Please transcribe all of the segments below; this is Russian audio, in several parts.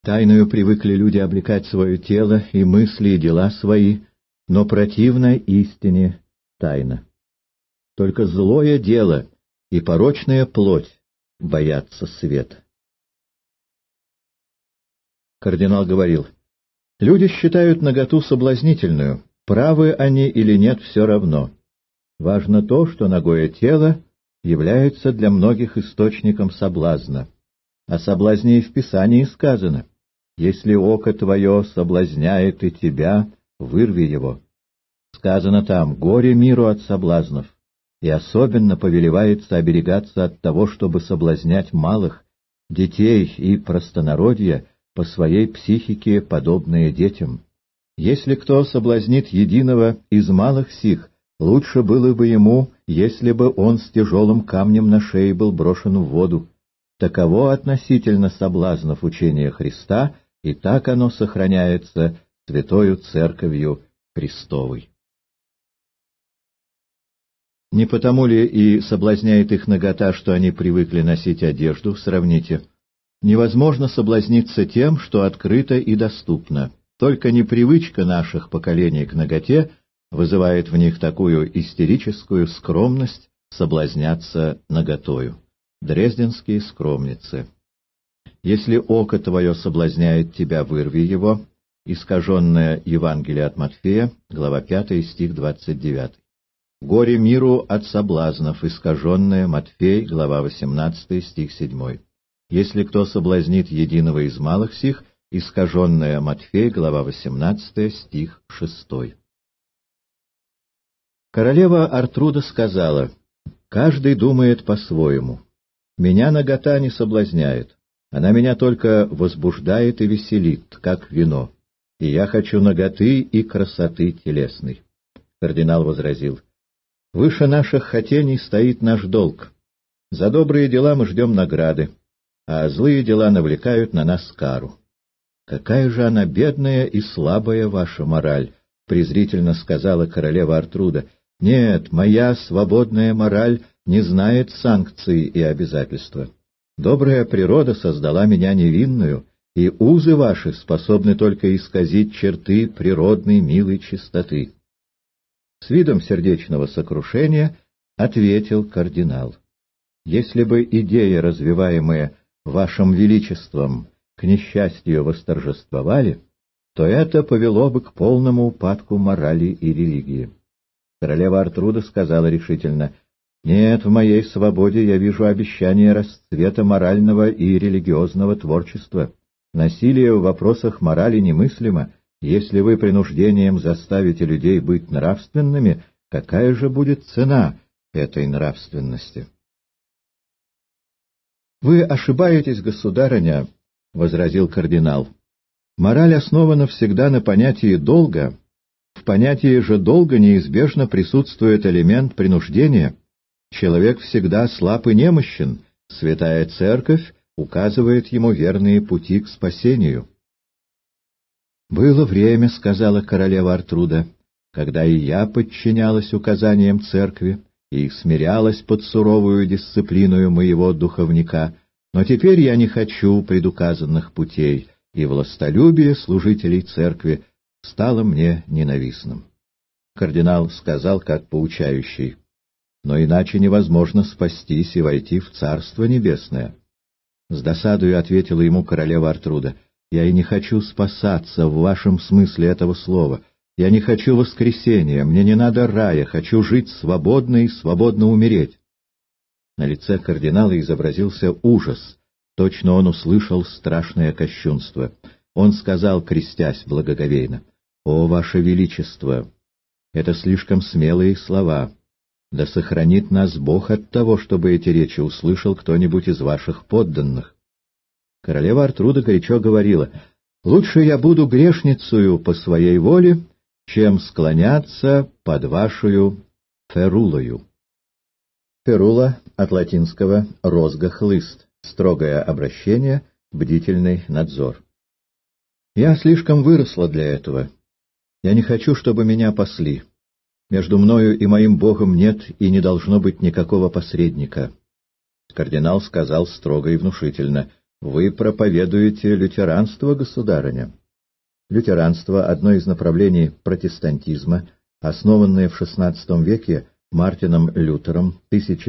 Тайною привыкли люди облекать свое тело и мысли, и дела свои, но противно истине тайна. Только злое дело и порочная плоть боятся света. Кардинал говорил: люди считают наготу соблазнительную, правы они или нет, все равно. Важно то, что нагое тело является для многих источником соблазна. О соблазне и в Писании сказано: «Если око твое соблазняет и тебя, вырви его». Сказано там: «Горе миру от соблазнов», и особенно повелевается оберегаться от того, чтобы соблазнять малых, детей и простонародье, по своей психике подобные детям. Если кто соблазнит единого из малых сих, лучше было бы ему, если бы он с тяжелым камнем на шее был брошен в воду. Таково относительно соблазнов учения Христа, и так оно сохраняется святою Церковью Христовой. Не потому ли и соблазняет их нагота, что они привыкли носить одежду? Сравните. Невозможно соблазниться тем, что открыто и доступно. Только непривычка наших поколений к наготе вызывает в них такую истерическую скромность соблазняться наготою. Дрезденские скромницы. «Если око твое соблазняет тебя, вырви его» искаженное Евангелие от Матфея, глава 5, стих 29. «Горе миру от соблазнов» искаженное Матфей, глава 18, стих 7. «Если кто соблазнит единого из малых сих» искаженное Матфей, глава 18, стих 6. Королева Артруда сказала: «Каждый думает по-своему. Меня нагота не соблазняет, она меня только возбуждает и веселит, как вино, и я хочу наготы и красоты телесной». Кардинал возразил: «Выше наших хотений стоит наш долг. За добрые дела мы ждем награды, а злые дела навлекают на нас кару». «Какая же она бедная и слабая ваша мораль!» — презрительно сказала королева Артруда. «Нет, моя свободная мораль не знает санкций и обязательства. Добрая природа создала меня невинную, и узы ваши способны только исказить черты природной милой чистоты». С видом сердечного сокрушения ответил кардинал: «Если бы идеи, развиваемые вашим величеством, к несчастью восторжествовали, то это повело бы к полному упадку морали и религии». Королева Артруда сказала решительно: «Нет, в моей свободе я вижу обещание расцвета морального и религиозного творчества. Насилие в вопросах морали немыслимо. Если вы принуждением заставите людей быть нравственными, какая же будет цена этой нравственности?» «Вы ошибаетесь, государыня», — возразил кардинал. «Мораль основана всегда на понятии долга. В понятии же долга неизбежно присутствует элемент принуждения. Человек всегда слаб и немощен. Святая Церковь указывает ему верные пути к спасению». «Было время, — сказала королева Артруда, — когда и я подчинялась указаниям Церкви и смирялась под суровую дисциплиною моего духовника, но теперь я не хочу предуказанных путей, и властолюбие служителей Церкви стало мне ненавистным». Кардинал сказал, как поучающий: «Но иначе невозможно спастись и войти в Царство Небесное». С досадою ответила ему королева Артруда: «Я и не хочу спасаться в вашем смысле этого слова. Я не хочу воскресения, мне не надо рая, хочу жить свободно и свободно умереть». На лице кардинала изобразился ужас. Точно он услышал страшное кощунство. Он сказал, крестясь благоговейно: «О, ваше величество! Это слишком смелые слова. Да сохранит нас Бог от того, чтобы эти речи услышал кто-нибудь из ваших подданных». Королева Артруда горячо говорила: «Лучше я буду грешницею по своей воле, чем склоняться под вашею ферулою». Ферула от латинского «розга, хлыст», строгое обращение, бдительный надзор. «Я слишком выросла для этого. Я не хочу, чтобы меня пасли. Между мною и моим Богом нет и не должно быть никакого посредника». Кардинал сказал строго и внушительно: Вы проповедуете лютеранство, государыня. Лютеранство — одно из направлений протестантизма, основанное в XVI веке Мартином Лютером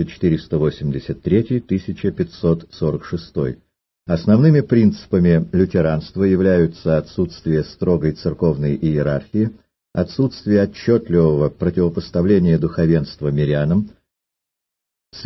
1483-1546. Основными принципами лютеранства являются отсутствие строгой церковной иерархии, отсутствие отчетливого противопоставления духовенства мирянам,